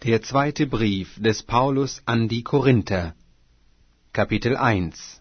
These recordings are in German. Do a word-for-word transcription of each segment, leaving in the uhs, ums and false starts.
Der zweite Brief des Paulus an die Korinther, Kapitel eins.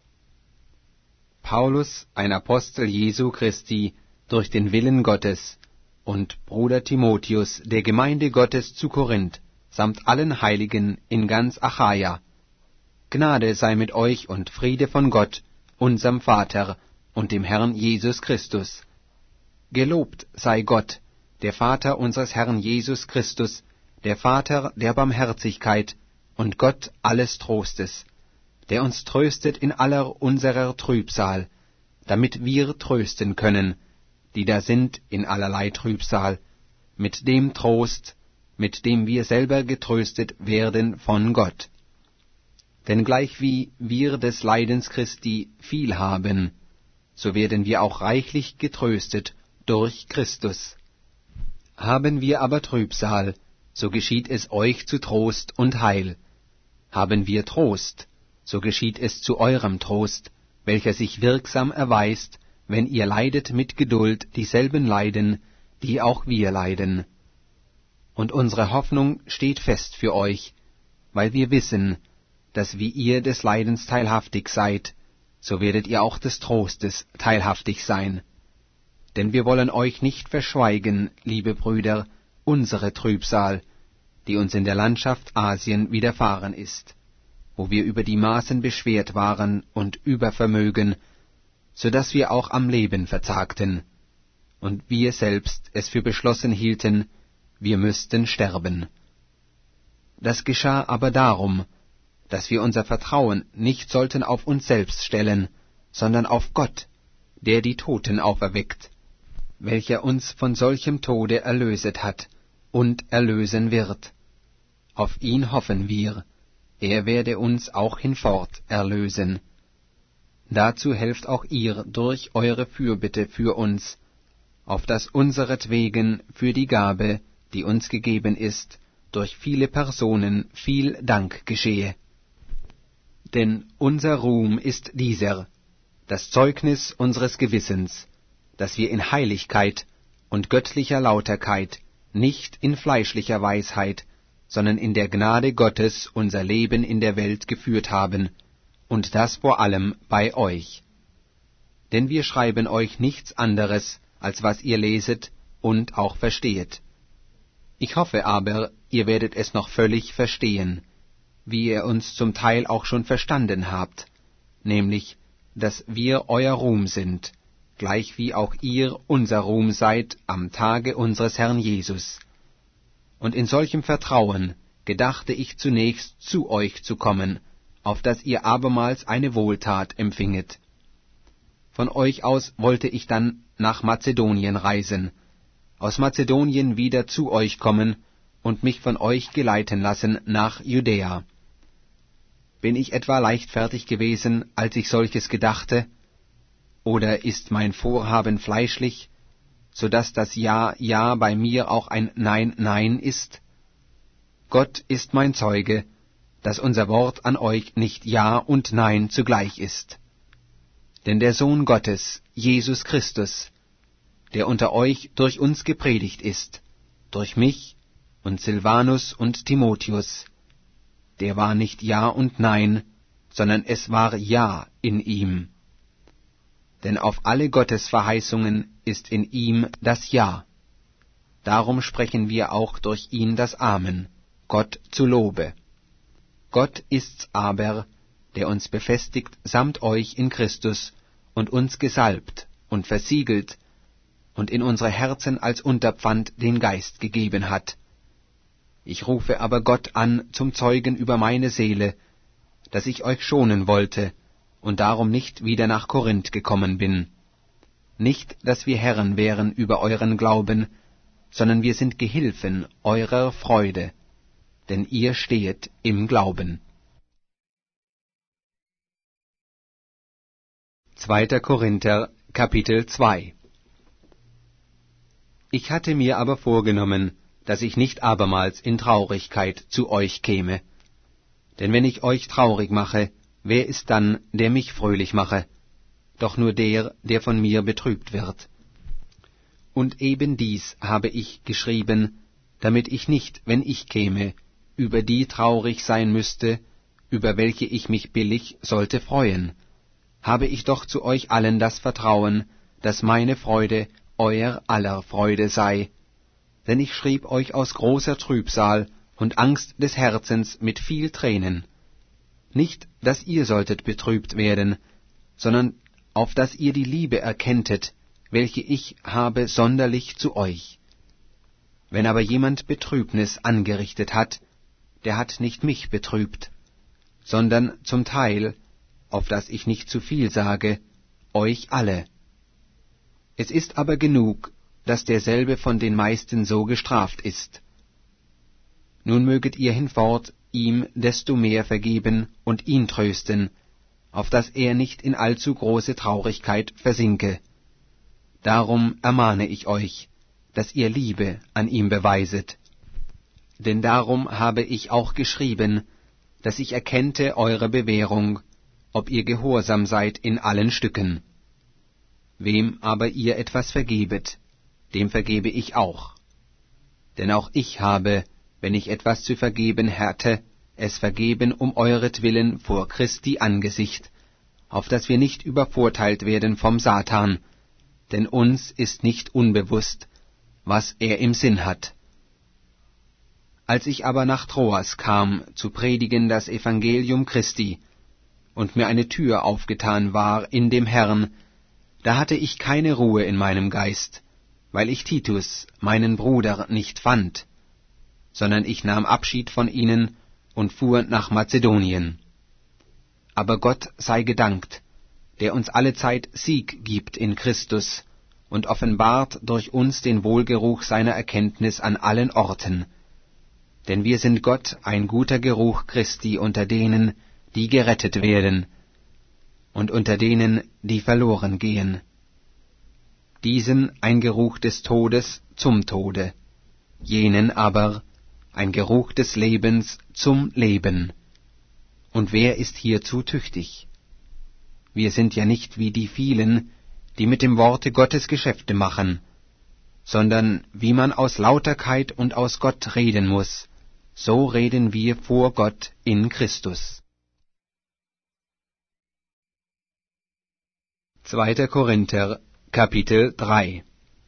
Paulus, ein Apostel Jesu Christi, durch den Willen Gottes, und Bruder Timotheus, der Gemeinde Gottes zu Korinth, samt allen Heiligen in ganz Achaia. Gnade sei mit euch und Friede von Gott, unserem Vater, und dem Herrn Jesus Christus. Gelobt sei Gott, der Vater unseres Herrn Jesus Christus, der Vater der Barmherzigkeit und Gott alles Trostes, der uns tröstet in aller unserer Trübsal, damit wir trösten können, die da sind in allerlei Trübsal, mit dem Trost, mit dem wir selber getröstet werden von Gott. Denn gleichwie wir des Leidens Christi viel haben, so werden wir auch reichlich getröstet durch Christus. Haben wir aber Trübsal, so geschieht es euch zu Trost und Heil. Haben wir Trost, so geschieht es zu eurem Trost, welcher sich wirksam erweist, wenn ihr leidet mit Geduld dieselben Leiden, die auch wir leiden. Und unsere Hoffnung steht fest für euch, weil wir wissen, dass wie ihr des Leidens teilhaftig seid, so werdet ihr auch des Trostes teilhaftig sein. Denn wir wollen euch nicht verschweigen, liebe Brüder, unsere Trübsal, die uns in der Landschaft Asien widerfahren ist, wo wir über die Maßen beschwert waren und übervermögen, so dass wir auch am Leben verzagten, und wir selbst es für beschlossen hielten, wir müssten sterben. Das geschah aber darum, dass wir unser Vertrauen nicht sollten auf uns selbst stellen, sondern auf Gott, der die Toten auferweckt, welcher uns von solchem Tode erlöset hat und erlösen wird. Auf ihn hoffen wir, er werde uns auch hinfort erlösen. Dazu helft auch ihr durch eure Fürbitte für uns, auf dass unseretwegen für die Gabe, die uns gegeben ist, durch viele Personen viel Dank geschehe. Denn unser Ruhm ist dieser, das Zeugnis unseres Gewissens, dass wir in Heiligkeit und göttlicher Lauterkeit, nicht in fleischlicher Weisheit, sondern in der Gnade Gottes unser Leben in der Welt geführt haben, und das vor allem bei euch. Denn wir schreiben euch nichts anderes, als was ihr leset und auch verstehet. Ich hoffe aber, ihr werdet es noch völlig verstehen, wie ihr uns zum Teil auch schon verstanden habt, nämlich, dass wir euer Ruhm sind, gleich wie auch ihr unser Ruhm seid am Tage unseres Herrn Jesus. Und in solchem Vertrauen gedachte ich zunächst zu euch zu kommen, auf dass ihr abermals eine Wohltat empfinget. Von euch aus wollte ich dann nach Mazedonien reisen, aus Mazedonien wieder zu euch kommen und mich von euch geleiten lassen nach Judäa. Bin ich etwa leichtfertig gewesen, als ich solches gedachte? Oder ist mein Vorhaben fleischlich, so dass das Ja, Ja bei mir auch ein Nein, Nein ist? Gott ist mein Zeuge, dass unser Wort an euch nicht Ja und Nein zugleich ist. Denn der Sohn Gottes, Jesus Christus, der unter euch durch uns gepredigt ist, durch mich und Silvanus und Timotheus, der war nicht Ja und Nein, sondern es war Ja in ihm. Denn auf alle Gottes Verheißungen ist in ihm das Ja. Darum sprechen wir auch durch ihn das Amen, Gott zu Lobe. Gott ist's aber, der uns befestigt samt euch in Christus und uns gesalbt und versiegelt und in unsere Herzen als Unterpfand den Geist gegeben hat. Ich rufe aber Gott an zum Zeugen über meine Seele, dass ich euch schonen wollte und darum nicht wieder nach Korinth gekommen bin. Nicht, dass wir Herren wären über euren Glauben, sondern wir sind Gehilfen eurer Freude, denn ihr stehet im Glauben. zweiter Korinther, Kapitel zwei. Ich hatte mir aber vorgenommen, dass ich nicht abermals in Traurigkeit zu euch käme. Denn wenn ich euch traurig mache, wer ist dann, der mich fröhlich mache? Doch nur der, der von mir betrübt wird. Und eben dies habe ich geschrieben, damit ich nicht, wenn ich käme, über die traurig sein müsste, über welche ich mich billig sollte freuen, habe ich doch zu euch allen das Vertrauen, dass meine Freude euer aller Freude sei. Denn ich schrieb euch aus großer Trübsal und Angst des Herzens mit viel Tränen. Nicht, dass ihr solltet betrübt werden, sondern auf dass ihr die Liebe erkenntet, welche ich habe sonderlich zu euch. Wenn aber jemand Betrübnis angerichtet hat, der hat nicht mich betrübt, sondern zum Teil, auf dass ich nicht zu viel sage, euch alle. Es ist aber genug, dass derselbe von den meisten so gestraft ist. Nun möget ihr hinfort ihm desto mehr vergeben und ihn trösten, auf dass er nicht in allzu große Traurigkeit versinke. Darum ermahne ich euch, dass ihr Liebe an ihm beweiset. Denn darum habe ich auch geschrieben, dass ich erkennte eure Bewährung, ob ihr gehorsam seid in allen Stücken. Wem aber ihr etwas vergebet, dem vergebe ich auch. Denn auch ich habe, wenn ich etwas zu vergeben hatte, es vergeben um euretwillen vor Christi Angesicht, auf dass wir nicht übervorteilt werden vom Satan, denn uns ist nicht unbewusst, was er im Sinn hat. Als ich aber nach Troas kam, zu predigen das Evangelium Christi, und mir eine Tür aufgetan war in dem Herrn, da hatte ich keine Ruhe in meinem Geist, weil ich Titus, meinen Bruder, nicht fand, sondern ich nahm Abschied von ihnen und fuhr nach Mazedonien. Aber Gott sei gedankt, der uns allezeit Sieg gibt in Christus und offenbart durch uns den Wohlgeruch seiner Erkenntnis an allen Orten. Denn wir sind Gott ein guter Geruch Christi unter denen, die gerettet werden, und unter denen, die verloren gehen. Diesen ein Geruch des Todes zum Tode, jenen aber ein Geruch des Lebens zum Leben. Und wer ist hierzu tüchtig? Wir sind ja nicht wie die vielen, die mit dem Worte Gottes Geschäfte machen, sondern wie man aus Lauterkeit und aus Gott reden muss, so reden wir vor Gott in Christus. zweiter Korinther, Kapitel drei.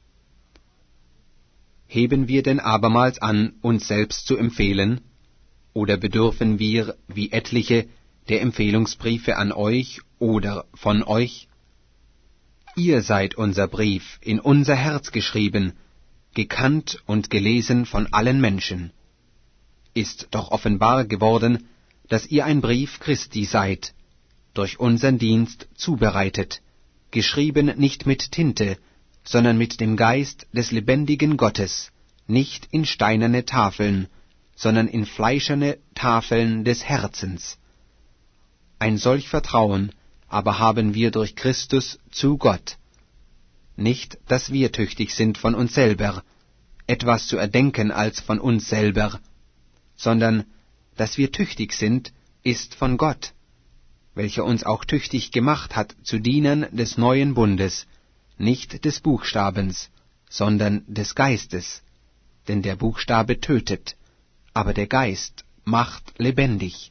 Heben wir denn abermals an, uns selbst zu empfehlen, oder bedürfen wir, wie etliche, der Empfehlungsbriefe an euch oder von euch? Ihr seid unser Brief, in unser Herz geschrieben, gekannt und gelesen von allen Menschen. Ist doch offenbar geworden, dass ihr ein Brief Christi seid, durch unseren Dienst zubereitet, geschrieben nicht mit Tinte, sondern mit dem Geist des lebendigen Gottes, nicht in steinerne Tafeln, sondern in fleischerne Tafeln des Herzens. Ein solch Vertrauen aber haben wir durch Christus zu Gott. Nicht, dass wir tüchtig sind von uns selber, etwas zu erdenken als von uns selber, sondern, dass wir tüchtig sind, ist von Gott, welcher uns auch tüchtig gemacht hat zu Dienern des neuen Bundes, nicht des Buchstabens, sondern des Geistes, denn der Buchstabe tötet, aber der Geist macht lebendig.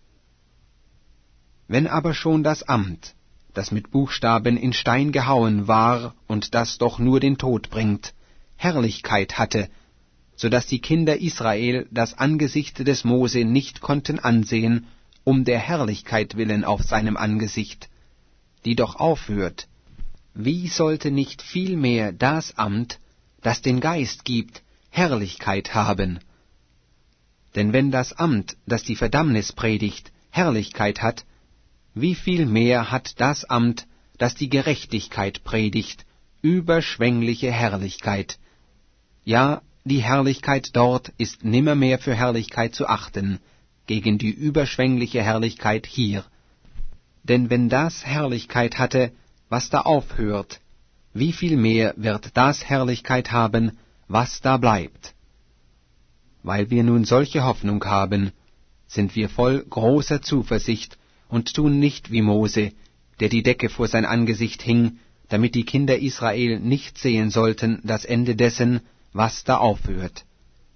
Wenn aber schon das Amt, das mit Buchstaben in Stein gehauen war und das doch nur den Tod bringt, Herrlichkeit hatte, so dass die Kinder Israel das Angesicht des Mose nicht konnten ansehen, um der Herrlichkeit willen auf seinem Angesicht, die doch aufhört, wie sollte nicht vielmehr das Amt, das den Geist gibt, Herrlichkeit haben? Denn wenn das Amt, das die Verdammnis predigt, Herrlichkeit hat, wie viel mehr hat das Amt, das die Gerechtigkeit predigt, überschwängliche Herrlichkeit? Ja, die Herrlichkeit dort ist nimmermehr für Herrlichkeit zu achten, gegen die überschwängliche Herrlichkeit hier. Denn wenn das Herrlichkeit hatte, was da aufhört, wie viel mehr wird das Herrlichkeit haben, was da bleibt? Weil wir nun solche Hoffnung haben, sind wir voll großer Zuversicht und tun nicht wie Mose, der die Decke vor sein Angesicht hing, damit die Kinder Israel nicht sehen sollten das Ende dessen, was da aufhört.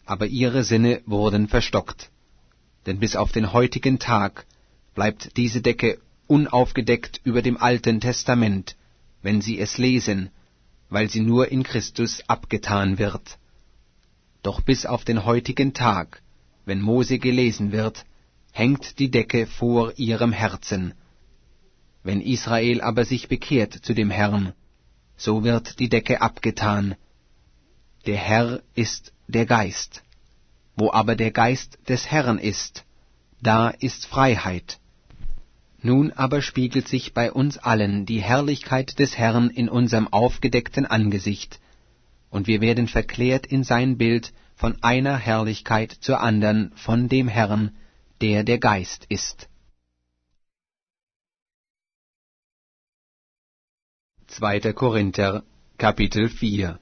aber ihre Sinne wurden verstockt. Denn bis auf den heutigen Tag bleibt diese Decke unaufgedeckt über dem Alten Testament, wenn sie es lesen, weil sie nur in Christus abgetan wird. Doch bis auf den heutigen Tag, wenn Mose gelesen wird, hängt die Decke vor ihrem Herzen. Wenn Israel aber sich bekehrt zu dem Herrn, so wird die Decke abgetan. Der Herr ist der Geist. Wo aber der Geist des Herrn ist, da ist Freiheit. Nun aber spiegelt sich bei uns allen die Herrlichkeit des Herrn in unserem aufgedeckten Angesicht, und wir werden verklärt in sein Bild von einer Herrlichkeit zur andern von dem Herrn, der der Geist ist. zweiter Korinther, Kapitel vier.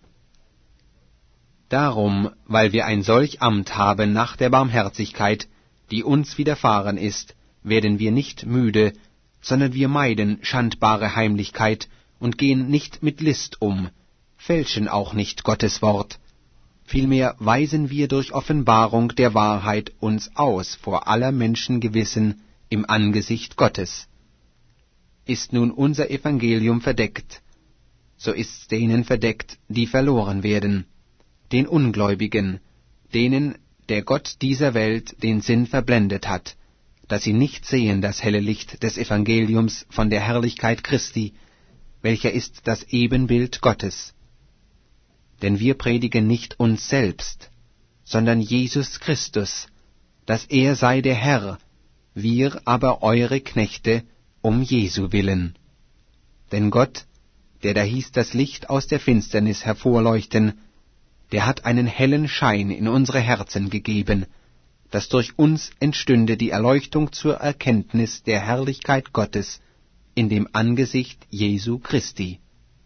Darum, weil wir ein solch Amt haben nach der Barmherzigkeit, die uns widerfahren ist, werden wir nicht müde, sondern wir meiden schandbare Heimlichkeit und gehen nicht mit List um, fälschen auch nicht Gottes Wort. Vielmehr weisen wir durch Offenbarung der Wahrheit uns aus vor aller Menschen Gewissen im Angesicht Gottes. Ist nun unser Evangelium verdeckt, so ist's denen verdeckt, die verloren werden, den Ungläubigen, denen der Gott dieser Welt den Sinn verblendet hat, dass sie nicht sehen das helle Licht des Evangeliums von der Herrlichkeit Christi, welcher ist das Ebenbild Gottes. Denn wir predigen nicht uns selbst, sondern Jesus Christus, dass er sei der Herr, wir aber eure Knechte um Jesu willen. Denn Gott, der da hieß das Licht aus der Finsternis hervorleuchten, der hat einen hellen Schein in unsere Herzen gegeben, dass durch uns entstünde die Erleuchtung zur Erkenntnis der Herrlichkeit Gottes in dem Angesicht Jesu Christi.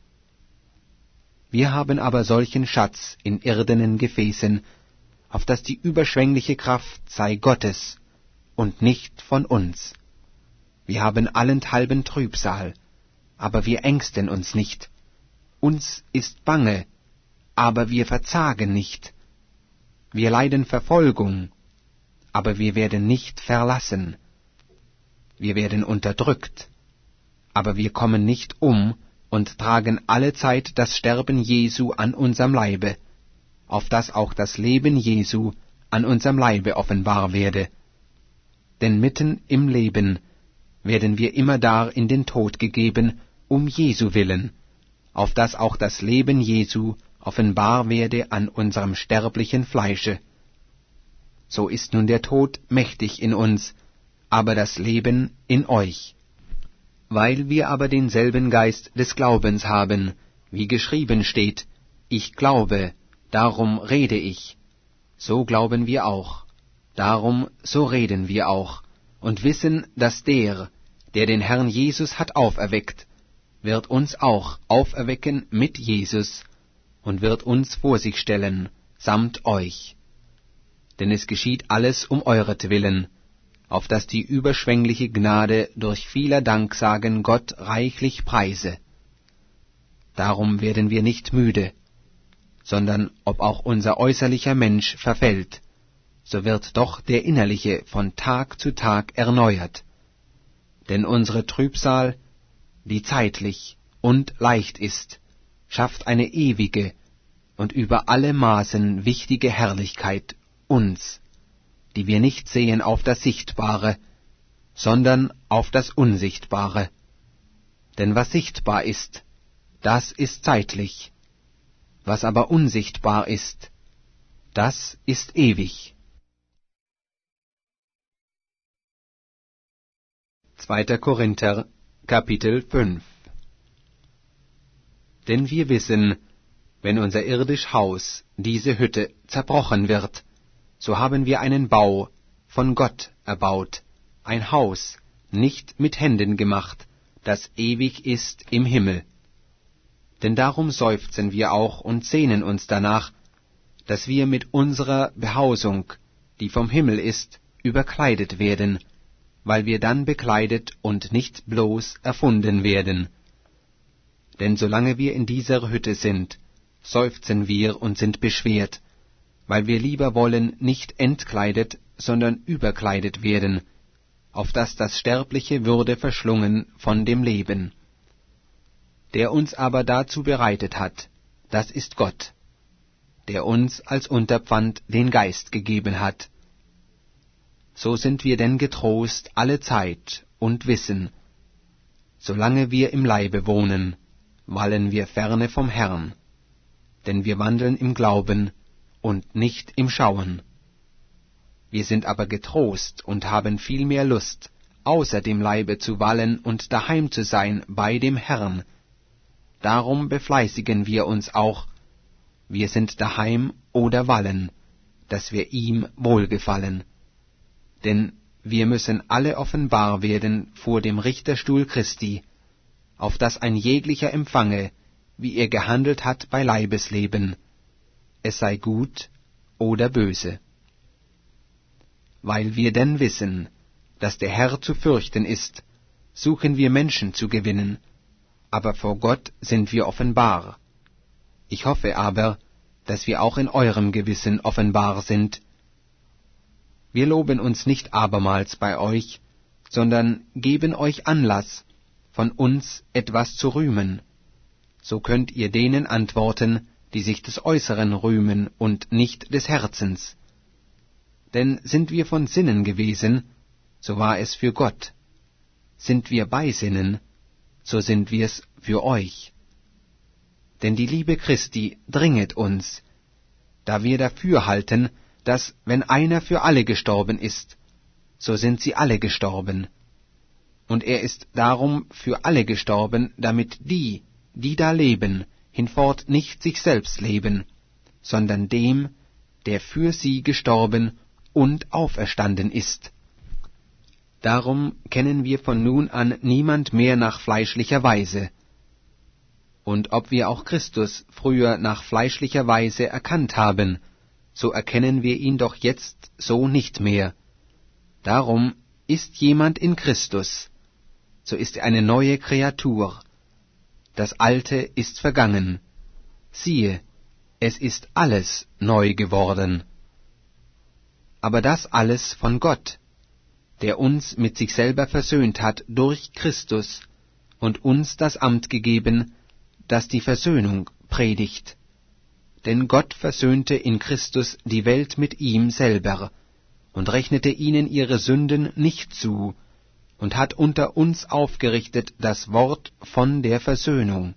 Wir haben aber solchen Schatz in irdenen Gefäßen, auf dass die überschwängliche Kraft sei Gottes und nicht von uns. Wir haben allenthalben Trübsal, aber wir ängsten uns nicht. Uns ist bange, aber wir verzagen nicht. Wir leiden Verfolgung, aber wir werden nicht verlassen. Wir werden unterdrückt, aber wir kommen nicht um und tragen allezeit das Sterben Jesu an unserem Leibe, auf dass auch das Leben Jesu an unserem Leibe offenbar werde. Denn mitten im Leben werden wir immerdar in den Tod gegeben, um Jesu willen, auf dass auch das Leben Jesu offenbar werde an unserem sterblichen Fleische. So ist nun der Tod mächtig in uns, aber das Leben in euch. Weil wir aber denselben Geist des Glaubens haben, wie geschrieben steht, ich glaube, darum rede ich. So glauben wir auch, darum so reden wir auch, und wissen, dass der, der den Herrn Jesus hat auferweckt, wird uns auch auferwecken mit Jesus und wird uns vor sich stellen, samt euch. Denn es geschieht alles um euretwillen, auf dass die überschwängliche Gnade durch vieler Danksagen Gott reichlich preise. Darum werden wir nicht müde, sondern ob auch unser äußerlicher Mensch verfällt, so wird doch der innerliche von Tag zu Tag erneuert. Denn unsere Trübsal, die zeitlich und leicht ist, schafft eine ewige und über alle Maßen wichtige Herrlichkeit uns, die wir nicht sehen auf das Sichtbare, sondern auf das Unsichtbare. Denn was sichtbar ist, das ist zeitlich, was aber unsichtbar ist, das ist ewig. zweiter Korinther, Kapitel fünf. Denn wir wissen, wenn unser irdisch Haus, diese Hütte, zerbrochen wird, so haben wir einen Bau von Gott erbaut, ein Haus, nicht mit Händen gemacht, das ewig ist im Himmel. Denn darum seufzen wir auch und sehnen uns danach, dass wir mit unserer Behausung, die vom Himmel ist, überkleidet werden, weil wir dann bekleidet und nicht bloß erfunden werden. Denn solange wir in dieser Hütte sind, seufzen wir und sind beschwert, weil wir lieber wollen, nicht entkleidet, sondern überkleidet werden, auf dass das Sterbliche würde verschlungen von dem Leben. Der uns aber dazu bereitet hat, das ist Gott, der uns als Unterpfand den Geist gegeben hat. So sind wir denn getrost alle Zeit und wissen, solange wir im Leibe wohnen, wallen wir ferne vom Herrn, denn wir wandeln im Glauben und nicht im Schauen. Wir sind aber getrost und haben viel mehr Lust, außer dem Leibe zu wallen und daheim zu sein bei dem Herrn. Darum befleißigen wir uns auch, wir sind daheim oder wallen, dass wir ihm wohlgefallen. Denn wir müssen alle offenbar werden vor dem Richterstuhl Christi, auf dass ein jeglicher empfange, wie er gehandelt hat bei Leibesleben, es sei gut oder böse. Weil wir denn wissen, dass der Herr zu fürchten ist, suchen wir Menschen zu gewinnen, aber vor Gott sind wir offenbar. Ich hoffe aber, dass wir auch in eurem Gewissen offenbar sind. Wir loben uns nicht abermals bei euch, sondern geben euch Anlass, von uns etwas zu rühmen. So könnt ihr denen antworten, die sich des Äußeren rühmen und nicht des Herzens. Denn sind wir von Sinnen gewesen, so war es für Gott. Sind wir bei Sinnen, so sind wir's für euch. Denn die Liebe Christi dringet uns, da wir dafür halten, dass, wenn einer für alle gestorben ist, so sind sie alle gestorben. Und er ist darum für alle gestorben, damit die, die da leben, hinfort nicht sich selbst leben, sondern dem, der für sie gestorben und auferstanden ist. Darum kennen wir von nun an niemand mehr nach fleischlicher Weise. Und ob wir auch Christus früher nach fleischlicher Weise erkannt haben, so erkennen wir ihn doch jetzt so nicht mehr. Darum ist jemand in Christus, so ist er eine neue Kreatur. Das Alte ist vergangen. Siehe, es ist alles neu geworden. Aber das alles von Gott, der uns mit sich selber versöhnt hat durch Christus und uns das Amt gegeben, das die Versöhnung predigt. Denn Gott versöhnte in Christus die Welt mit ihm selber und rechnete ihnen ihre Sünden nicht zu und hat unter uns aufgerichtet das Wort von der Versöhnung.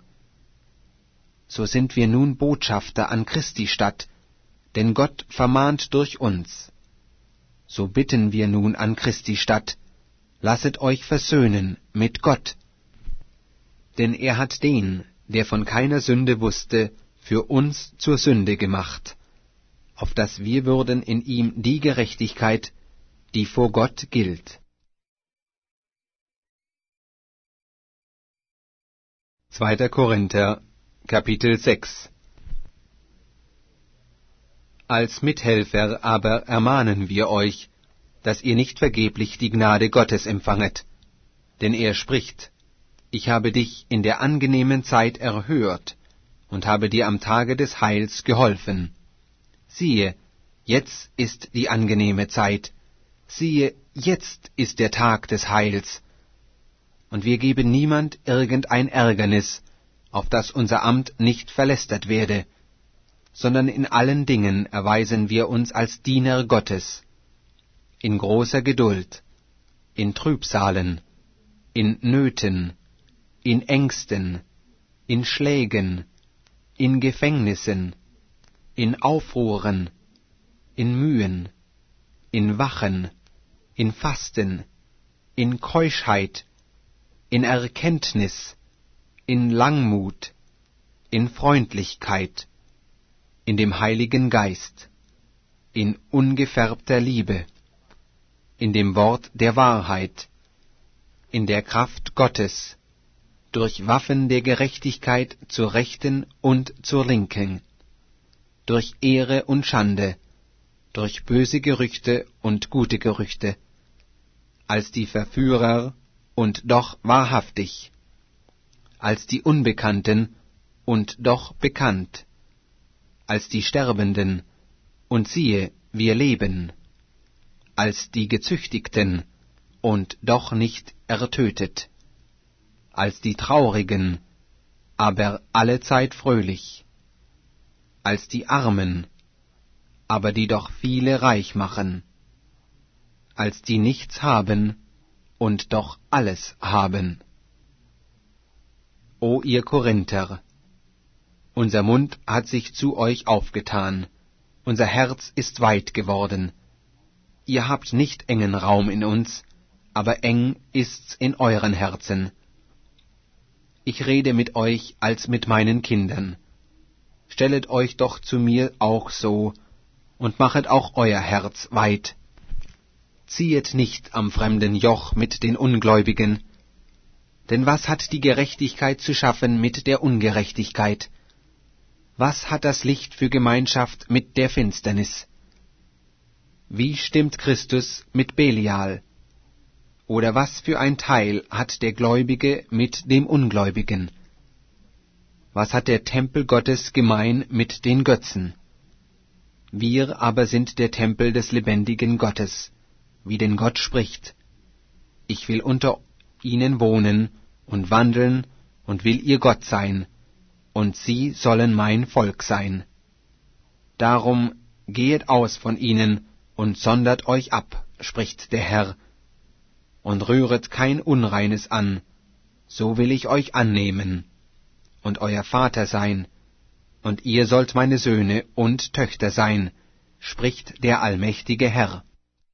So sind wir nun Botschafter an Christi statt, denn Gott vermahnt durch uns. So bitten wir nun an Christi statt, lasset euch versöhnen mit Gott. Denn er hat den, der von keiner Sünde wusste, für uns zur Sünde gemacht, auf dass wir würden in ihm die Gerechtigkeit, die vor Gott gilt. zweiter Korinther, Kapitel sechs. Als Mithelfer aber ermahnen wir euch, dass ihr nicht vergeblich die Gnade Gottes empfanget. Denn er spricht, ich habe dich in der angenehmen Zeit erhört und habe dir am Tage des Heils geholfen. Siehe, jetzt ist die angenehme Zeit. Siehe, jetzt ist der Tag des Heils. Und wir geben niemand irgendein Ärgernis, auf dass unser Amt nicht verlästert werde, sondern in allen Dingen erweisen wir uns als Diener Gottes, in großer Geduld, in Trübsalen, in Nöten, in Ängsten, in Schlägen, in Gefängnissen, in Aufruhren, in Mühen, in Wachen, in Fasten, in Keuschheit, in Erkenntnis, in Langmut, in Freundlichkeit, in dem Heiligen Geist, in ungefärbter Liebe, in dem Wort der Wahrheit, in der Kraft Gottes, durch Waffen der Gerechtigkeit zur Rechten und zur Linken, durch Ehre und Schande, durch böse Gerüchte und gute Gerüchte, als die Verführer und doch wahrhaftig, als die Unbekannten und doch bekannt, als die Sterbenden und siehe, wir leben, als die Gezüchtigten, und doch nicht ertötet, als die Traurigen, aber allezeit fröhlich, als die Armen, aber die doch viele reich machen, als die nichts haben und doch alles haben. O ihr Korinther, unser Mund hat sich zu euch aufgetan, unser Herz ist weit geworden. Ihr habt nicht engen Raum in uns, aber eng ist's in euren Herzen. Ich rede mit euch als mit meinen Kindern. Stellet euch doch zu mir auch so, und machet auch euer Herz weit. Ziehet nicht am fremden Joch mit den Ungläubigen, denn was hat die Gerechtigkeit zu schaffen mit der Ungerechtigkeit? Was hat das Licht für Gemeinschaft mit der Finsternis? Wie stimmt Christus mit Belial? Oder was für ein Teil hat der Gläubige mit dem Ungläubigen? Was hat der Tempel Gottes gemein mit den Götzen? Wir aber sind der Tempel des lebendigen Gottes, wie denn Gott spricht: Ich will unter ihnen wohnen und wandeln und will ihr Gott sein, und sie sollen mein Volk sein. Darum gehet aus von ihnen und sondert euch ab, spricht der Herr, und rühret kein Unreines an, so will ich euch annehmen und euer Vater sein, und ihr sollt meine Söhne und Töchter sein, spricht der allmächtige Herr.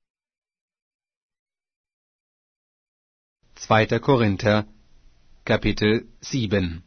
Zweiter Korinther, Kapitel sieben.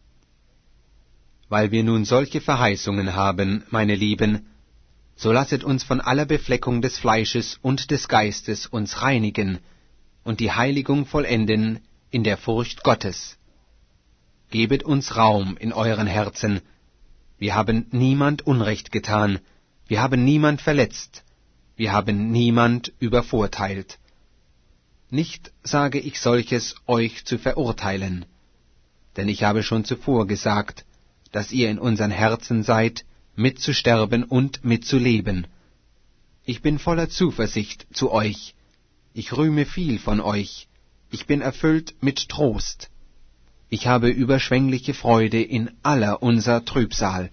Weil wir nun solche Verheißungen haben, meine Lieben, so lasset uns von aller Befleckung des Fleisches und des Geistes uns reinigen und die Heiligung vollenden in der Furcht Gottes. Gebet uns Raum in euren Herzen. Wir haben niemand Unrecht getan, wir haben niemand verletzt, wir haben niemand übervorteilt. Nicht sage ich solches, euch zu verurteilen, denn ich habe schon zuvor gesagt, dass ihr in unseren Herzen seid, mitzusterben und mitzuleben. Ich bin voller Zuversicht zu euch, ich rühme viel von euch, ich bin erfüllt mit Trost. Ich habe überschwängliche Freude in aller unser Trübsal.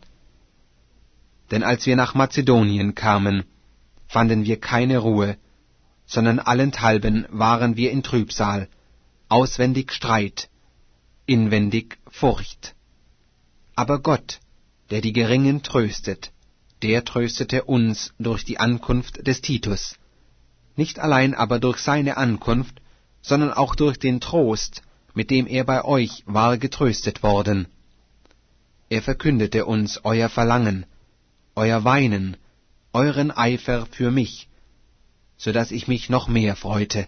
Denn als wir nach Mazedonien kamen, fanden wir keine Ruhe, sondern allenthalben waren wir in Trübsal, auswendig Streit, inwendig Furcht. Aber Gott, der die Geringen tröstet, der tröstete uns durch die Ankunft des Titus, nicht allein aber durch seine Ankunft, sondern auch durch den Trost, mit dem er bei euch war getröstet worden. Er verkündete uns euer Verlangen, euer Weinen, euren Eifer für mich, so dass ich mich noch mehr freute.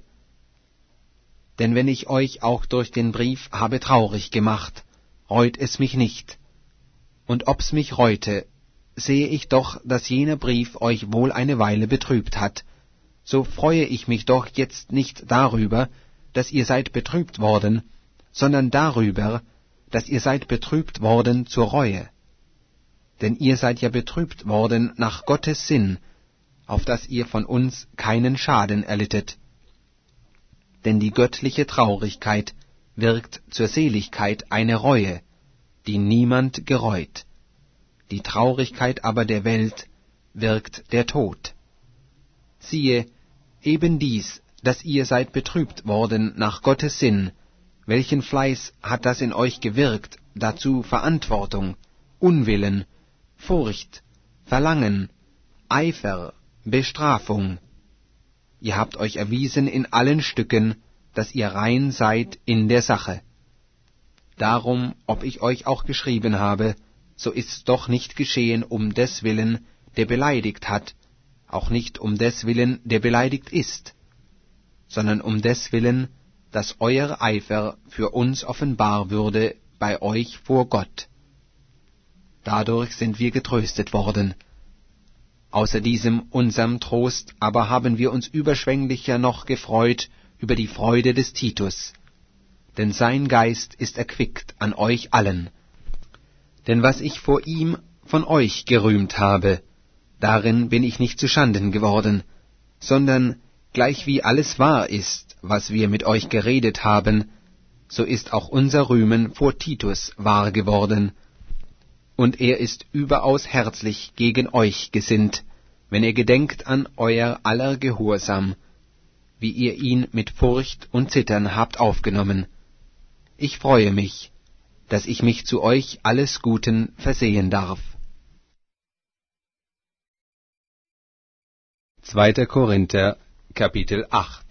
Denn wenn ich euch auch durch den Brief habe traurig gemacht, reut es mich nicht. Und ob's mich reute, sehe ich doch, dass jener Brief euch wohl eine Weile betrübt hat, so freue ich mich doch jetzt nicht darüber, dass ihr seid betrübt worden, sondern darüber, dass ihr seid betrübt worden zur Reue. Denn ihr seid ja betrübt worden nach Gottes Sinn, auf dass ihr von uns keinen Schaden erlittet. Denn die göttliche Traurigkeit wirkt zur Seligkeit eine Reue, die niemand gereut. Die Traurigkeit aber der Welt wirkt der Tod. Siehe, eben dies, dass ihr seid betrübt worden nach Gottes Sinn, welchen Fleiß hat das in euch gewirkt, dazu Verantwortung, Unwillen, Furcht, Verlangen, Eifer, Bestrafung. Ihr habt euch erwiesen in allen Stücken, dass ihr rein seid in der Sache. Darum, ob ich euch auch geschrieben habe, so ist's doch nicht geschehen um des Willen, der beleidigt hat, auch nicht um des Willen, der beleidigt ist, sondern um des Willen, dass euer Eifer für uns offenbar würde bei euch vor Gott. Dadurch sind wir getröstet worden. Außer diesem unserem Trost aber haben wir uns überschwänglicher noch gefreut über die Freude des Titus, denn sein Geist ist erquickt an euch allen. Denn was ich vor ihm von euch gerühmt habe, darin bin ich nicht zuschanden geworden, sondern gleichwie alles wahr ist, was wir mit euch geredet haben, so ist auch unser Rühmen vor Titus wahr geworden, und er ist überaus herzlich gegen euch gesinnt, wenn er gedenkt an euer aller Gehorsam, wie ihr ihn mit Furcht und Zittern habt aufgenommen. Ich freue mich, dass ich mich zu euch alles Guten versehen darf. zweiter Korinther, Kapitel acht.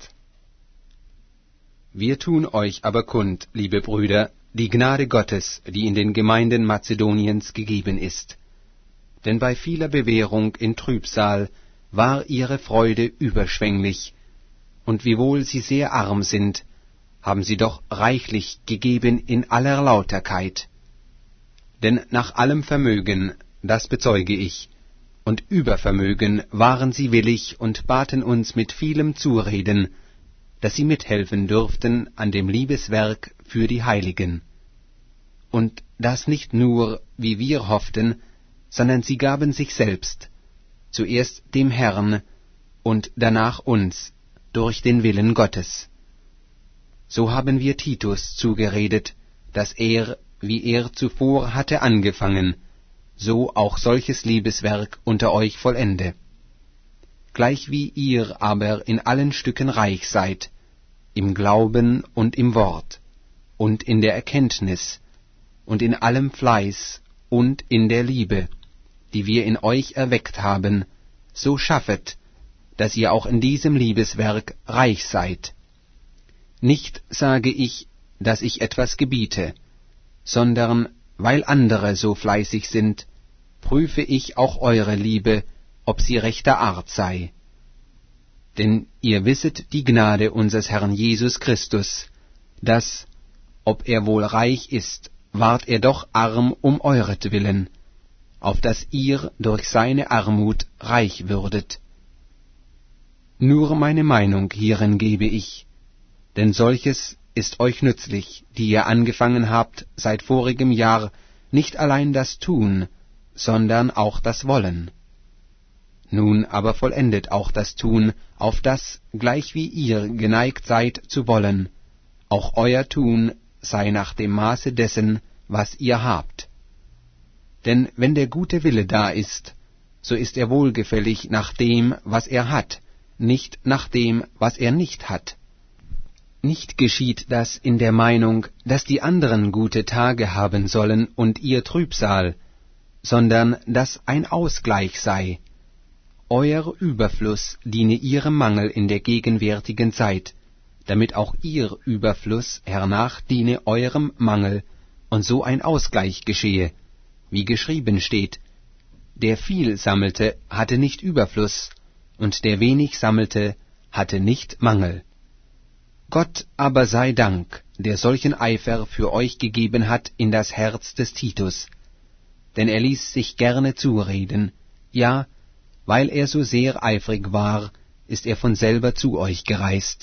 Wir tun euch aber kund, liebe Brüder, die Gnade Gottes, die in den Gemeinden Mazedoniens gegeben ist. Denn bei vieler Bewährung in Trübsal war ihre Freude überschwänglich, und wiewohl sie sehr arm sind, haben sie doch reichlich gegeben in aller Lauterkeit. Denn nach allem Vermögen, das bezeuge ich, und Übervermögen waren sie willig und baten uns mit vielem Zureden, dass sie mithelfen dürften an dem Liebeswerk für die Heiligen. Und das nicht nur, wie wir hofften, sondern sie gaben sich selbst, zuerst dem Herrn und danach uns, durch den Willen Gottes. So haben wir Titus zugeredet, dass er, wie er zuvor hatte angefangen, so auch solches Liebeswerk unter euch vollende. Gleichwie ihr aber in allen Stücken reich seid, im Glauben und im Wort, und in der Erkenntnis, und in allem Fleiß, und in der Liebe, die wir in euch erweckt haben, so schaffet, dass ihr auch in diesem Liebeswerk reich seid. Nicht sage ich, dass ich etwas gebiete, sondern, weil andere so fleißig sind, prüfe ich auch eure Liebe, ob sie rechter Art sei. Denn ihr wisset die Gnade unseres Herrn Jesus Christus, dass, ob er wohl reich ist, ward er doch arm um euretwillen, auf dass ihr durch seine Armut reich würdet. Nur meine Meinung hierin gebe ich, denn solches ist euch nützlich, die ihr angefangen habt seit vorigem Jahr, nicht allein das Tun, sondern auch das Wollen. Nun aber vollendet auch das Tun, auf das, gleichwie ihr geneigt seid zu wollen, auch euer Tun sei nach dem Maße dessen, was ihr habt. Denn wenn der gute Wille da ist, so ist er wohlgefällig nach dem, was er hat, nicht nach dem, was er nicht hat. Nicht geschieht das in der Meinung, dass die anderen gute Tage haben sollen und ihr Trübsal, sondern dass ein Ausgleich sei. Euer Überfluss diene ihrem Mangel in der gegenwärtigen Zeit, damit auch ihr Überfluss hernach diene eurem Mangel, und so ein Ausgleich geschehe, wie geschrieben steht, der viel sammelte, hatte nicht Überfluss, und der wenig sammelte, hatte nicht Mangel. Gott aber sei Dank, der solchen Eifer für euch gegeben hat in das Herz des Titus, denn er ließ sich gerne zureden, ja, weil er so sehr eifrig war, ist er von selber zu euch gereist.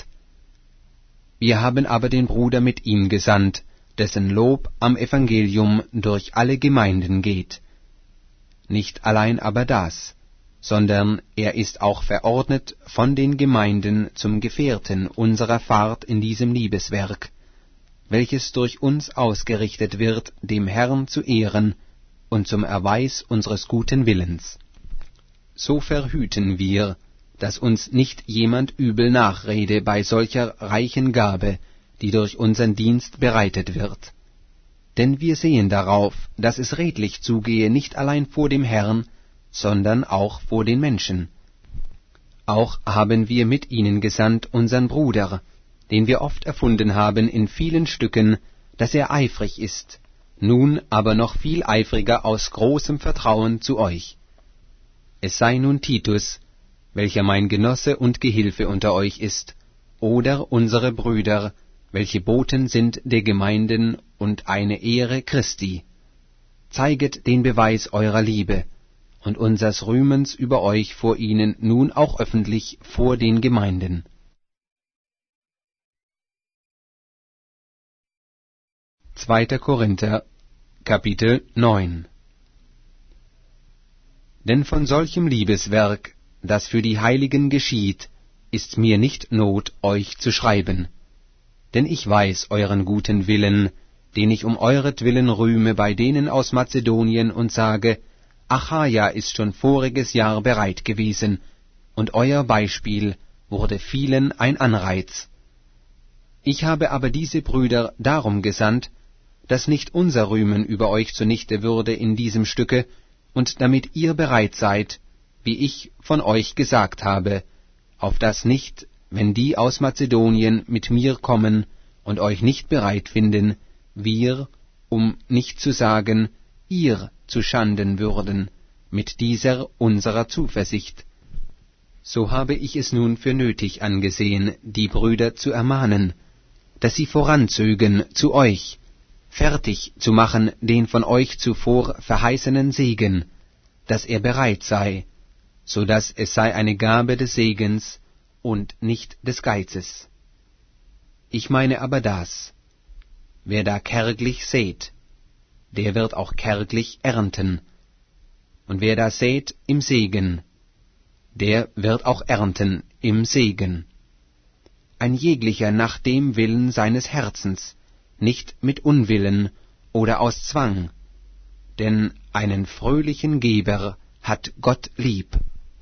Wir haben aber den Bruder mit ihm gesandt, dessen Lob am Evangelium durch alle Gemeinden geht. Nicht allein aber das, sondern er ist auch verordnet von den Gemeinden zum Gefährten unserer Fahrt in diesem Liebeswerk, welches durch uns ausgerichtet wird, dem Herrn zu Ehren und zum Erweis unseres guten Willens. So verhüten wir, dass uns nicht jemand übel nachrede bei solcher reichen Gabe, die durch unseren Dienst bereitet wird. Denn wir sehen darauf, dass es redlich zugehe nicht allein vor dem Herrn, sondern auch vor den Menschen. Auch haben wir mit ihnen gesandt unseren Bruder, den wir oft erfunden haben in vielen Stücken, dass er eifrig ist, nun aber noch viel eifriger aus großem Vertrauen zu euch. Es sei nun Titus, welcher mein Genosse und Gehilfe unter euch ist, oder unsere Brüder, welche Boten sind der Gemeinden und eine Ehre Christi. Zeiget den Beweis eurer Liebe und unsers Rühmens über euch vor ihnen nun auch öffentlich vor den Gemeinden. zweiter Korinther, Kapitel neun. Denn von solchem Liebeswerk, das für die Heiligen geschieht, ist mir nicht Not, euch zu schreiben. Denn ich weiß euren guten Willen, den ich um euretwillen rühme bei denen aus Mazedonien und sage, Achaia ist schon voriges Jahr bereit gewesen, und euer Beispiel wurde vielen ein Anreiz. Ich habe aber diese Brüder darum gesandt, dass nicht unser Rühmen über euch zunichte würde in diesem Stücke, und damit ihr bereit seid, wie ich von euch gesagt habe, auf dass nicht, wenn die aus Mazedonien mit mir kommen und euch nicht bereit finden, wir, um nicht zu sagen, ihr zu schanden würden, mit dieser unserer Zuversicht. So habe ich es nun für nötig angesehen, die Brüder zu ermahnen, dass sie voranzögen zu euch, fertig zu machen den von euch zuvor verheißenen Segen, dass er bereit sei, so dass es sei eine Gabe des Segens und nicht des Geizes. Ich meine aber das: Wer da kärglich sät, der wird auch kärglich ernten, und wer da sät im Segen, der wird auch ernten im Segen. Ein jeglicher nach dem Willen seines Herzens, nicht mit Unwillen oder aus Zwang, denn einen fröhlichen Geber hat Gott lieb.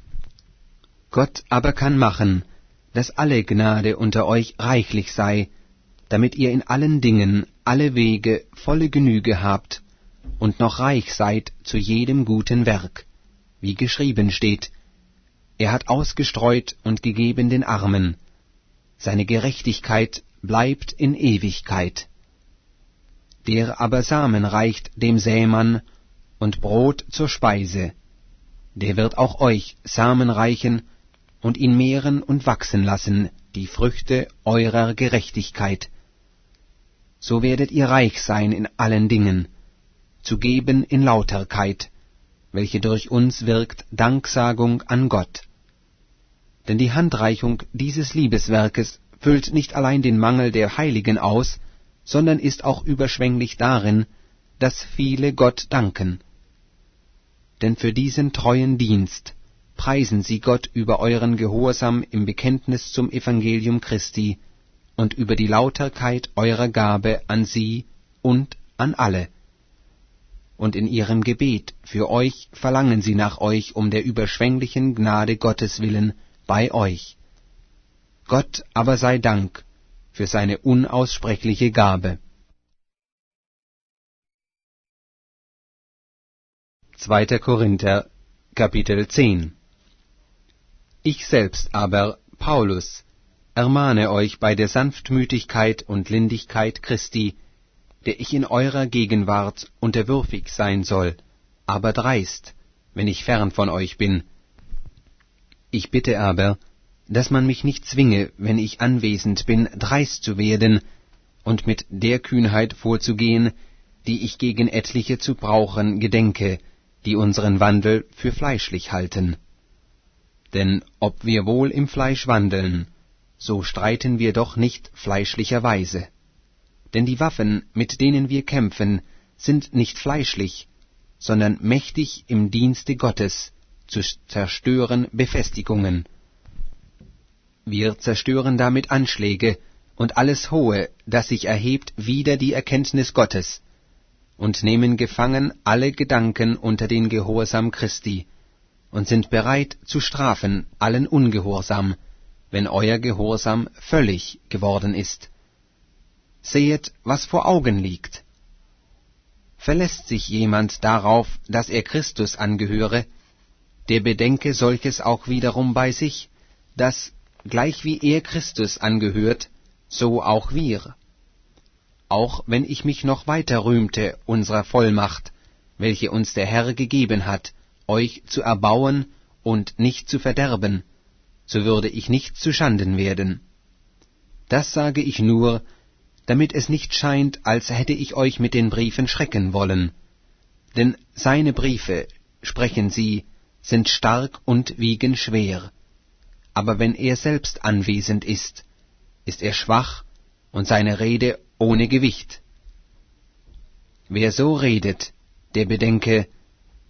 Gott aber kann machen, dass alle Gnade unter euch reichlich sei, damit ihr in allen Dingen alle Wege volle Genüge habt und noch reich seid zu jedem guten Werk, wie geschrieben steht, er hat ausgestreut und gegeben den Armen, seine Gerechtigkeit bleibt in Ewigkeit. Der aber Samen reicht dem Sämann und Brot zur Speise, der wird auch euch Samen reichen und ihn mehren und wachsen lassen, die Früchte eurer Gerechtigkeit. So werdet ihr reich sein in allen Dingen, zu geben in Lauterkeit, welche durch uns wirkt Danksagung an Gott. Denn die Handreichung dieses Liebeswerkes füllt nicht allein den Mangel der Heiligen aus, sondern ist auch überschwänglich darin, dass viele Gott danken. Denn für diesen treuen Dienst preisen sie Gott über euren Gehorsam im Bekenntnis zum Evangelium Christi und über die Lauterkeit eurer Gabe an sie und an alle. Und in ihrem Gebet für euch verlangen sie nach euch um der überschwänglichen Gnade Gottes willen bei euch. Gott aber sei Dank für seine unaussprechliche Gabe. zweiter. Korinther, Kapitel zehn. Ich selbst aber, Paulus, ermahne euch bei der Sanftmütigkeit und Lindigkeit Christi, der ich in eurer Gegenwart unterwürfig sein soll, aber dreist, wenn ich fern von euch bin. Ich bitte aber, dass man mich nicht zwinge, wenn ich anwesend bin, dreist zu werden und mit der Kühnheit vorzugehen, die ich gegen etliche zu brauchen gedenke, die unseren Wandel für fleischlich halten. Denn ob wir wohl im Fleisch wandeln, so streiten wir doch nicht fleischlicherweise. Denn die Waffen, mit denen wir kämpfen, sind nicht fleischlich, sondern mächtig im Dienste Gottes, zu zerstören Befestigungen. Wir zerstören damit Anschläge und alles Hohe, das sich erhebt wider die Erkenntnis Gottes, und nehmen gefangen alle Gedanken unter den Gehorsam Christi, und sind bereit zu strafen allen Ungehorsam, wenn euer Gehorsam völlig geworden ist. Sehet, was vor Augen liegt. Verlässt sich jemand darauf, dass er Christus angehöre, der bedenke solches auch wiederum bei sich, dass, gleich wie er Christus angehört, so auch wir. Auch wenn ich mich noch weiter rühmte unserer Vollmacht, welche uns der Herr gegeben hat, euch zu erbauen und nicht zu verderben, so würde ich nicht zuschanden werden. Das sage ich nur, damit es nicht scheint, als hätte ich euch mit den Briefen schrecken wollen. Denn seine Briefe, sprechen sie, sind stark und wiegen schwer. Aber wenn er selbst anwesend ist, ist er schwach und seine Rede ohne Gewicht. Wer so redet, der bedenke,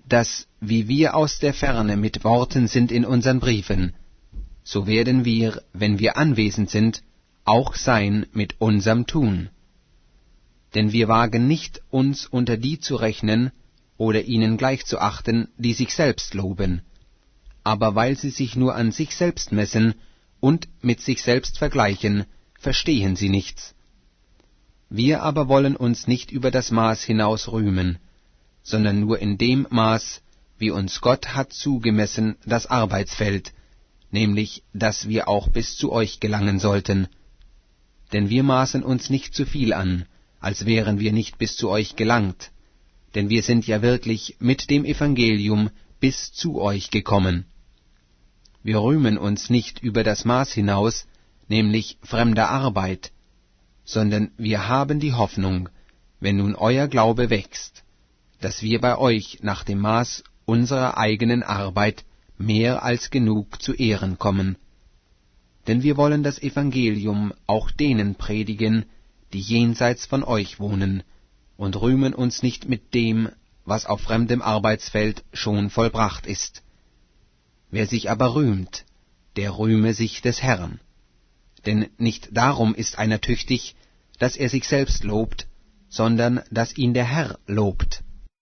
dass, wie wir aus der Ferne mit Worten sind in unseren Briefen, so werden wir, wenn wir anwesend sind, auch sein mit unserem Tun. Denn wir wagen nicht, uns unter die zu rechnen oder ihnen gleichzuachten, die sich selbst loben, aber weil sie sich nur an sich selbst messen und mit sich selbst vergleichen, verstehen sie nichts. Wir aber wollen uns nicht über das Maß hinaus rühmen, sondern nur in dem Maß, wie uns Gott hat zugemessen, das Arbeitsfeld, nämlich, dass wir auch bis zu euch gelangen sollten. Denn wir maßen uns nicht zu viel an, als wären wir nicht bis zu euch gelangt, denn wir sind ja wirklich mit dem Evangelium bis zu euch gekommen. Wir rühmen uns nicht über das Maß hinaus, nämlich fremder Arbeit, sondern wir haben die Hoffnung, wenn nun euer Glaube wächst, dass wir bei euch nach dem Maß unserer eigenen Arbeit mehr als genug zu Ehren kommen. Denn wir wollen das Evangelium auch denen predigen, die jenseits von euch wohnen, und rühmen uns nicht mit dem, was auf fremdem Arbeitsfeld schon vollbracht ist. Wer sich aber rühmt, der rühme sich des Herrn. Denn nicht darum ist einer tüchtig, dass er sich selbst lobt, sondern dass ihn der Herr lobt.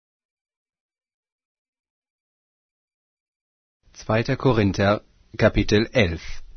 zweiter Korinther, Kapitel elf.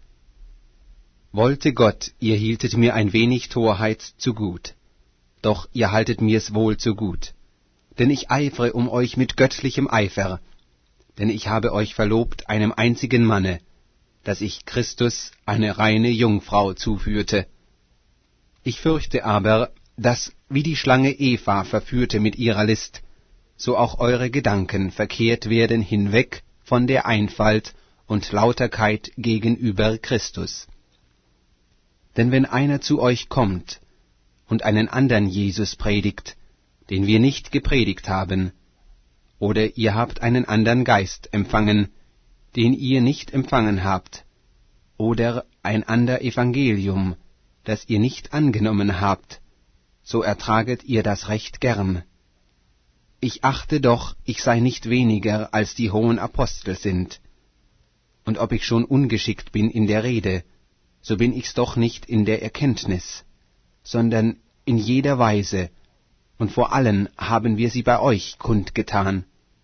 Wollte Gott, ihr hieltet mir ein wenig Torheit zu gut, doch ihr haltet mir's wohl zu gut. Denn ich eifere um euch mit göttlichem Eifer, denn ich habe euch verlobt einem einzigen Manne, dass ich Christus eine reine Jungfrau zuführte. Ich fürchte aber, dass, wie die Schlange Eva verführte mit ihrer List, so auch eure Gedanken verkehrt werden hinweg von der Einfalt und Lauterkeit gegenüber Christus. Denn wenn einer zu euch kommt und einen andern Jesus predigt, den wir nicht gepredigt haben, oder ihr habt einen andern Geist empfangen, den ihr nicht empfangen habt, oder ein ander Evangelium, das ihr nicht angenommen habt, so ertraget ihr das recht gern. Ich achte doch, ich sei nicht weniger als die hohen Apostel sind. Und ob ich schon ungeschickt bin in der Rede, so bin ich's doch nicht in der Erkenntnis, sondern in jeder Weise, und vor allen haben wir sie bei euch kundgetan.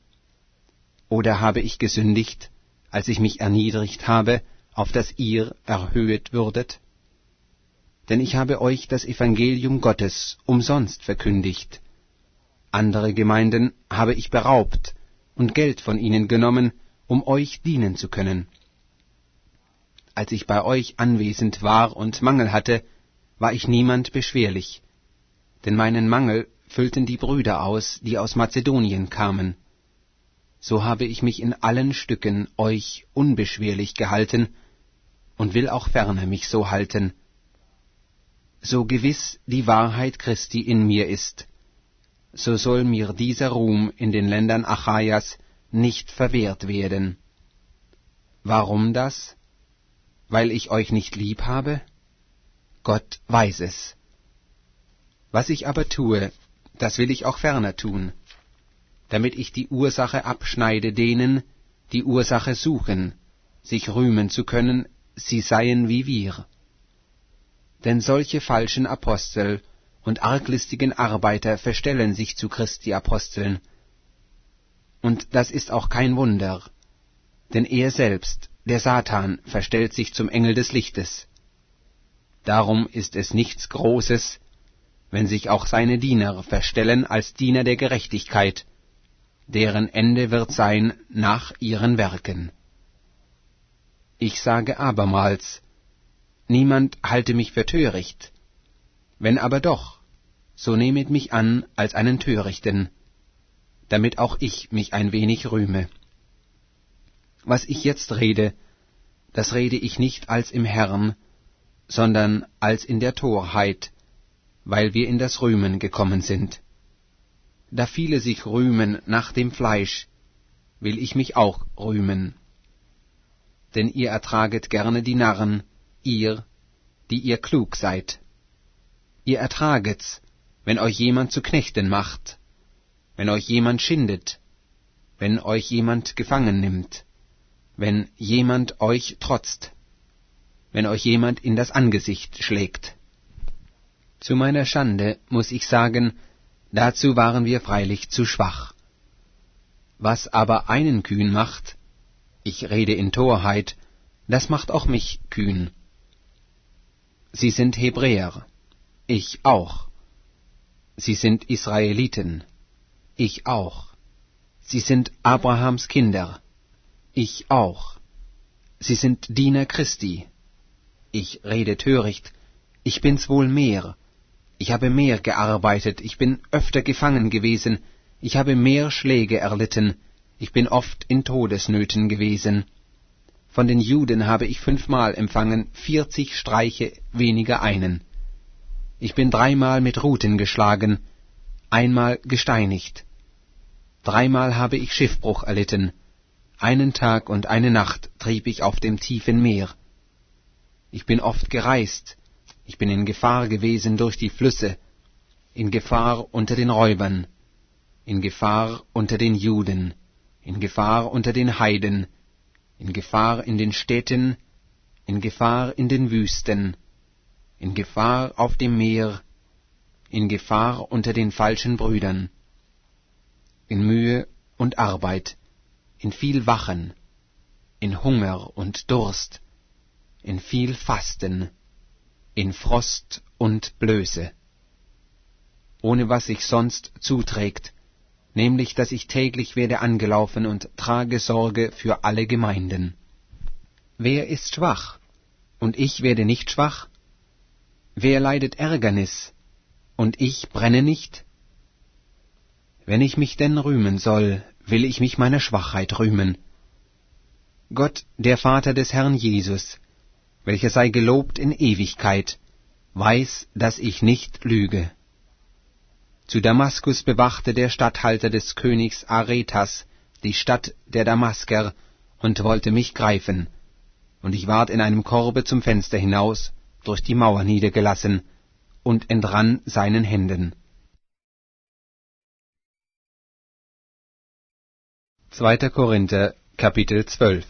Oder habe ich gesündigt, als ich mich erniedrigt habe, auf dass ihr erhöhet würdet? Denn ich habe euch das Evangelium Gottes umsonst verkündigt. Andere Gemeinden habe ich beraubt und Geld von ihnen genommen, um euch dienen zu können. Als ich bei euch anwesend war und Mangel hatte, war ich niemand beschwerlich, denn meinen Mangel füllten die Brüder aus, die aus Mazedonien kamen. So habe ich mich in allen Stücken euch unbeschwerlich gehalten und will auch ferner mich so halten. So gewiss die Wahrheit Christi in mir ist, so soll mir dieser Ruhm in den Ländern Achaias nicht verwehrt werden. Warum das? Weil ich euch nicht lieb habe? Gott weiß es. Was ich aber tue, das will ich auch ferner tun, damit ich die Ursache abschneide denen, die Ursache suchen, sich rühmen zu können, sie seien wie wir. Denn solche falschen Apostel und arglistigen Arbeiter verstellen sich zu Christi Aposteln. Und das ist auch kein Wunder, denn er selbst, der Satan, verstellt sich zum Engel des Lichtes. Darum ist es nichts Großes, wenn sich auch seine Diener verstellen als Diener der Gerechtigkeit, deren Ende wird sein nach ihren Werken. Ich sage abermals, niemand halte mich für töricht. Wenn aber doch, so nehmet mich an als einen Törichten, damit auch ich mich ein wenig rühme. Was ich jetzt rede, das rede ich nicht als im Herrn, sondern als in der Torheit, weil wir in das Rühmen gekommen sind. Da viele sich rühmen nach dem Fleisch, will ich mich auch rühmen. Denn ihr ertraget gerne die Narren, ihr, die ihr klug seid. Ihr ertraget's, wenn euch jemand zu Knechten macht, wenn euch jemand schindet, wenn euch jemand gefangen nimmt, wenn jemand euch trotzt, wenn euch jemand in das Angesicht schlägt. Zu meiner Schande muss ich sagen, dazu waren wir freilich zu schwach. Was aber einen kühn macht, ich rede in Torheit, das macht auch mich kühn. Sie sind Hebräer, ich auch. Sie sind Israeliten, ich auch. Sie sind Abrahams Kinder, ich auch. Sie sind Diener Christi. Ich rede töricht, ich bin's wohl mehr. Ich habe mehr gearbeitet, ich bin öfter gefangen gewesen, ich habe mehr Schläge erlitten, ich bin oft in Todesnöten gewesen. Von den Juden habe ich fünfmal empfangen, vierzig Streiche weniger einen. Ich bin dreimal mit Ruten geschlagen, einmal gesteinigt. Dreimal habe ich Schiffbruch erlitten, einen Tag und eine Nacht trieb ich auf dem tiefen Meer. Ich bin oft gereist, ich bin in Gefahr gewesen durch die Flüsse, in Gefahr unter den Räubern, in Gefahr unter den Juden, in Gefahr unter den Heiden, in Gefahr in den Städten, in Gefahr in den Wüsten, in Gefahr auf dem Meer, in Gefahr unter den falschen Brüdern, in Mühe und Arbeit, in viel Wachen, in Hunger und Durst, in viel Fasten, in Frost und Blöße, ohne was sich sonst zuträgt, nämlich, dass ich täglich werde angelaufen und trage Sorge für alle Gemeinden. Wer ist schwach, und ich werde nicht schwach? Wer leidet Ärgernis, und ich brenne nicht? Wenn ich mich denn rühmen soll, will ich mich meiner Schwachheit rühmen. Gott, der Vater des Herrn Jesus, welcher sei gelobt in Ewigkeit, weiß, dass ich nicht lüge. Zu Damaskus bewachte der Statthalter des Königs Aretas die Stadt der Damasker und wollte mich greifen, und ich ward in einem Korbe zum Fenster hinaus, durch die Mauer niedergelassen, und entrann seinen Händen. zweiter Korinther, Kapitel zwölf.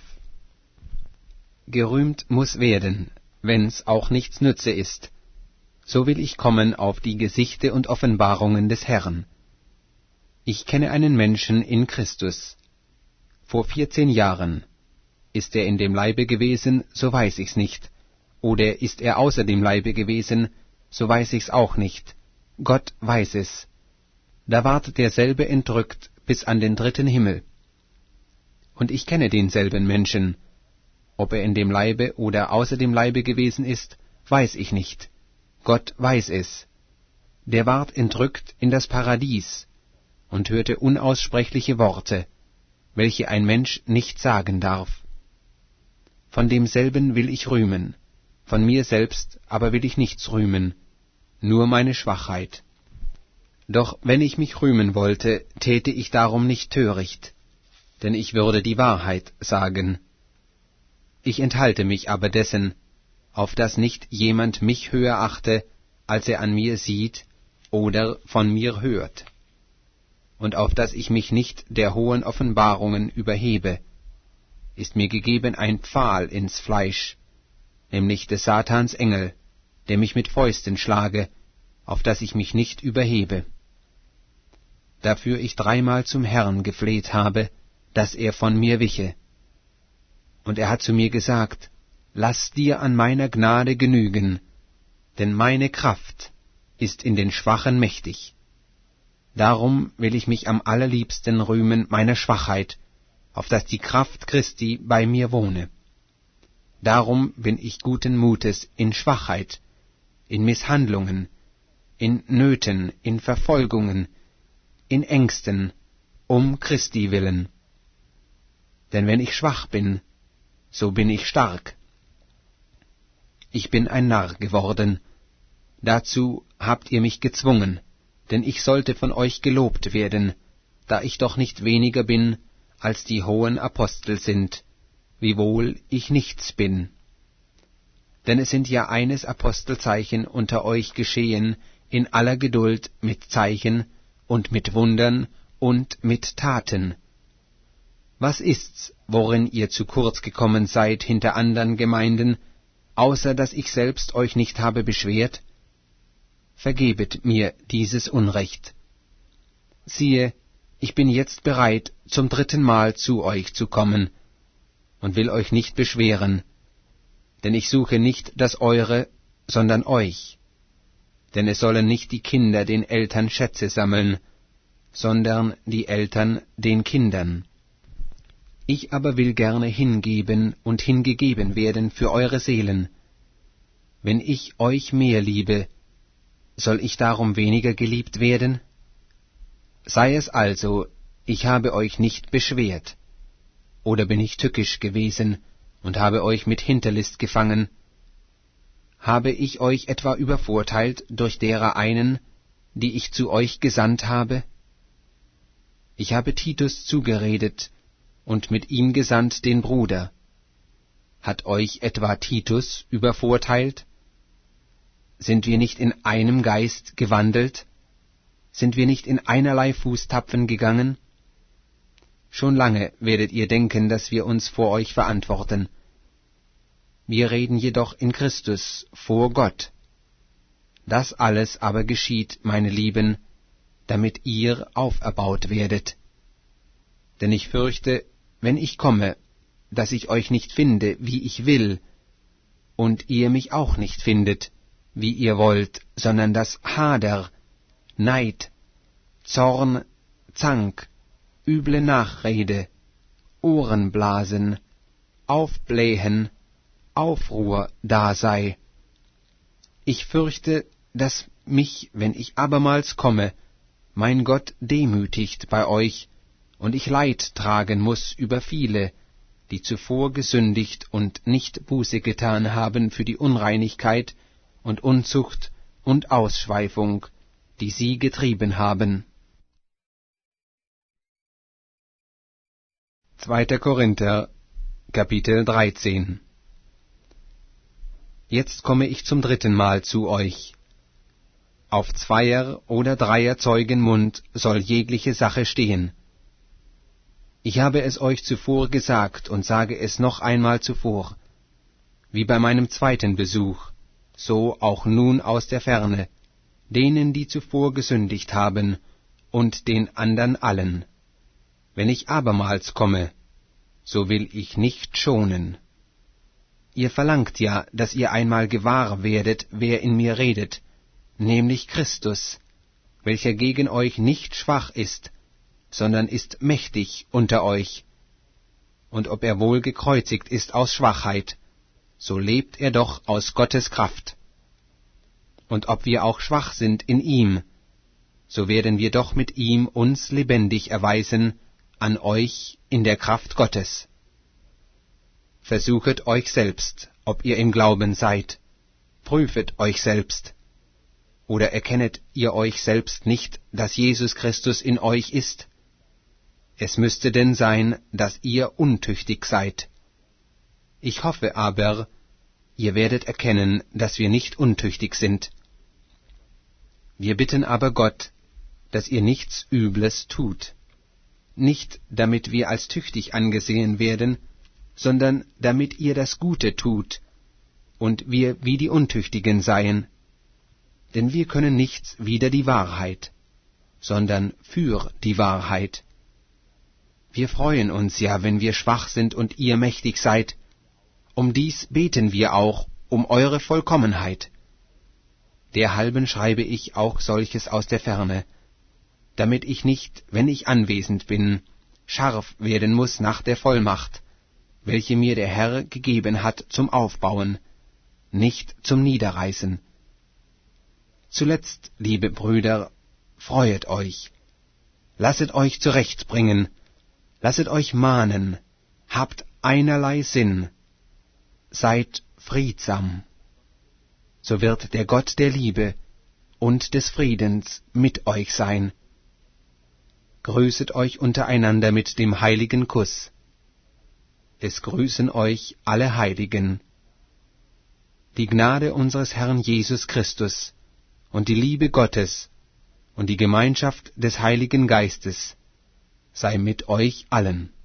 Gerühmt muß werden, wenn's auch nichts nütze ist, so will ich kommen auf die Gesichte und Offenbarungen des Herrn. Ich kenne einen Menschen in Christus. Vor vierzehn Jahren. Ist er in dem Leibe gewesen, so weiß ich's nicht. Oder ist er außer dem Leibe gewesen, so weiß ich's auch nicht. Gott weiß es. Da ward derselbe entrückt bis an den dritten Himmel. Und ich kenne denselben Menschen. Ob er in dem Leibe oder außer dem Leibe gewesen ist, weiß ich nicht. Gott weiß es. Der ward entrückt in das Paradies und hörte unaussprechliche Worte, welche ein Mensch nicht sagen darf. Von demselben will ich rühmen, von mir selbst aber will ich nichts rühmen, nur meine Schwachheit. Doch wenn ich mich rühmen wollte, täte ich darum nicht töricht, denn ich würde die Wahrheit sagen. Ich enthalte mich aber dessen, auf dass nicht jemand mich höher achte, als er an mir sieht oder von mir hört, und auf dass ich mich nicht der hohen Offenbarungen überhebe, ist mir gegeben ein Pfahl ins Fleisch, nämlich des Satans Engel, der mich mit Fäusten schlage, auf dass ich mich nicht überhebe. Dafür ich dreimal zum Herrn gefleht habe, dass er von mir wiche. Und er hat zu mir gesagt, lass dir an meiner Gnade genügen, denn meine Kraft ist in den Schwachen mächtig. Darum will ich mich am allerliebsten rühmen meiner Schwachheit, auf dass die Kraft Christi bei mir wohne. Darum bin ich guten Mutes in Schwachheit, in Misshandlungen, in Nöten, in Verfolgungen, in Ängsten, um Christi willen. Denn wenn ich schwach bin, so bin ich stark. Ich bin ein Narr geworden. Dazu habt ihr mich gezwungen, denn ich sollte von euch gelobt werden, da ich doch nicht weniger bin, als die hohen Apostel sind, wiewohl ich nichts bin. Denn es sind ja eines Apostelzeichen unter euch geschehen, in aller Geduld mit Zeichen und mit Wundern und mit Taten. Was ist's, worin ihr zu kurz gekommen seid hinter andern Gemeinden, außer dass ich selbst euch nicht habe beschwert? Vergebet mir dieses Unrecht. Siehe, ich bin jetzt bereit, zum dritten Mal zu euch zu kommen, und will euch nicht beschweren, denn ich suche nicht das Eure, sondern euch. Denn es sollen nicht die Kinder den Eltern Schätze sammeln, sondern die Eltern den Kindern. Ich aber will gerne hingeben und hingegeben werden für eure Seelen. Wenn ich euch mehr liebe, soll ich darum weniger geliebt werden? Sei es also, ich habe euch nicht beschwert. Oder bin ich tückisch gewesen und habe euch mit Hinterlist gefangen? Habe ich euch etwa übervorteilt durch derer einen, die ich zu euch gesandt habe? Ich habe Titus zugeredet und mit ihm gesandt den Bruder. Hat euch etwa Titus übervorteilt? Sind wir nicht in einem Geist gewandelt? Sind wir nicht in einerlei Fußtapfen gegangen? Schon lange werdet ihr denken, dass wir uns vor euch verantworten. Wir reden jedoch in Christus vor Gott. Das alles aber geschieht, meine Lieben, damit ihr auferbaut werdet. Denn ich fürchte, wenn ich komme, dass ich euch nicht finde, wie ich will, und ihr mich auch nicht findet, wie ihr wollt, sondern dass Hader, Neid, Zorn, Zank, üble Nachrede, Ohrenblasen, Aufblähen, Aufruhr da sei. Ich fürchte, dass mich, wenn ich abermals komme, mein Gott demütigt bei euch, und ich Leid tragen muß über viele, die zuvor gesündigt und nicht Buße getan haben für die Unreinigkeit und Unzucht und Ausschweifung, die sie getrieben haben. zweiter Korinther, Kapitel dreizehn. Jetzt komme ich zum dritten Mal zu euch. Auf Zweier oder Dreier Zeugen Mund soll jegliche Sache stehen. Ich habe es euch zuvor gesagt und sage es noch einmal zuvor, wie bei meinem zweiten Besuch, so auch nun aus der Ferne, denen, die zuvor gesündigt haben, und den andern allen. Wenn ich abermals komme, so will ich nicht schonen. Ihr verlangt ja, dass ihr einmal gewahr werdet, wer in mir redet, nämlich Christus, welcher gegen euch nicht schwach ist, sondern ist mächtig unter euch. Und ob er wohl gekreuzigt ist aus Schwachheit, so lebt er doch aus Gottes Kraft. Und ob wir auch schwach sind in ihm, so werden wir doch mit ihm uns lebendig erweisen an euch in der Kraft Gottes. Versuchet euch selbst, ob ihr im Glauben seid, prüfet euch selbst. Oder erkennet ihr euch selbst nicht, dass Jesus Christus in euch ist? Es müsste denn sein, dass ihr untüchtig seid. Ich hoffe aber, ihr werdet erkennen, dass wir nicht untüchtig sind. Wir bitten aber Gott, dass ihr nichts Übles tut, nicht damit wir als tüchtig angesehen werden, sondern damit ihr das Gute tut, und wir wie die Untüchtigen seien. Denn wir können nichts wider die Wahrheit, sondern für die Wahrheit. Wir freuen uns ja, wenn wir schwach sind und ihr mächtig seid. Um dies beten wir auch, um eure Vollkommenheit. Derhalben schreibe ich auch solches aus der Ferne, damit ich nicht, wenn ich anwesend bin, scharf werden muß nach der Vollmacht, welche mir der Herr gegeben hat zum Aufbauen, nicht zum Niederreißen. Zuletzt, liebe Brüder, freuet euch, lasset euch zurechtbringen, lasset euch mahnen, habt einerlei Sinn, seid friedsam. So wird der Gott der Liebe und des Friedens mit euch sein. Grüßet euch untereinander mit dem heiligen Kuss. Es grüßen euch alle Heiligen. Die Gnade unseres Herrn Jesus Christus und die Liebe Gottes und die Gemeinschaft des Heiligen Geistes sei mit euch allen.